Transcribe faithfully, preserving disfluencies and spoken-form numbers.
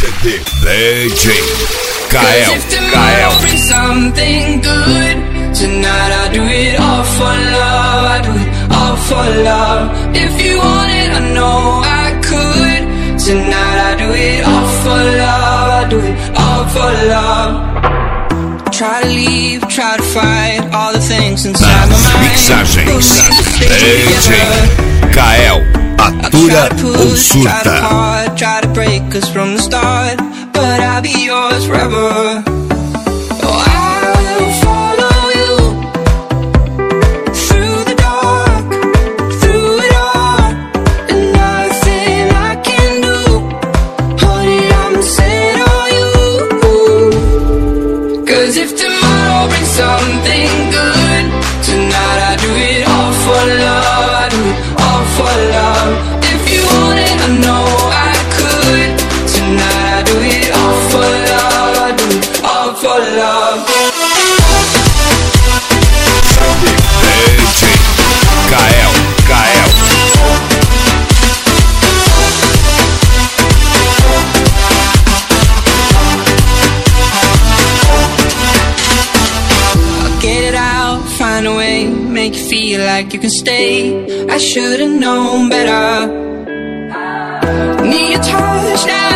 D J Kael. Kael. Bring something good. Tonight I do it all for love. I do it all for love. If you want it, I know I could. Tonight I do it all for love. I do it all for love. Try to leave, try to fight all the things inside my mind. Mixagens D J Kael. Atura ou surta? Try to break us from the start, but I'll be yours forever. Oh, I will follow you through the dark, through it all, and nothing I can do, honey, I'm set on you. Cause if tomorrow brings something good, tonight I do it all for love. I do it all for love. If you want it, I know I could. Tonight I do it all for love. I do it all for love. D J Kael. Kael. I'll get it out, find a way, make you feel like you can stay. I should've known better. Need your touch now.